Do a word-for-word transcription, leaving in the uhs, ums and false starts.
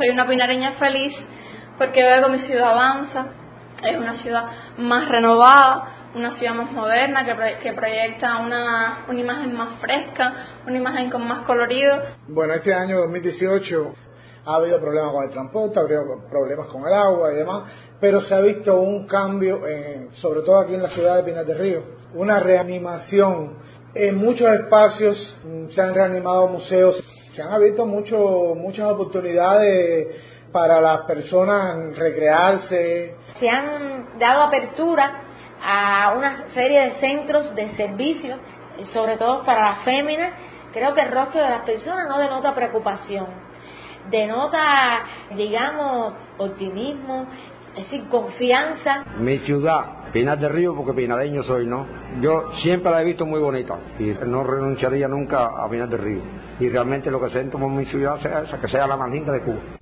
soy una pinareña feliz porque veo que mi ciudad avanza, es una ciudad más renovada, una ciudad más moderna que, pro- que proyecta una, una imagen más fresca, una imagen con más colorido. Bueno, este año dos mil dieciocho ha habido problemas con el transporte, ha habido problemas con el agua y demás, pero se ha visto un cambio, eh, sobre todo aquí en la ciudad de Pinar del Río, una reanimación. En muchos espacios se han reanimado museos, se han abierto mucho, muchas oportunidades para las personas recrearse. Se han dado apertura a una serie de centros de servicios, sobre todo para las féminas. Creo que el rostro de las personas no denota preocupación, denota, digamos, optimismo, es decir, confianza. Mi ciudad, Pinar del Río, porque pinareño soy, ¿no? Yo siempre la he visto muy bonita y no renunciaría nunca a Pinar del Río. Y realmente lo que siento por mi ciudad sea esa, que sea la más linda de Cuba.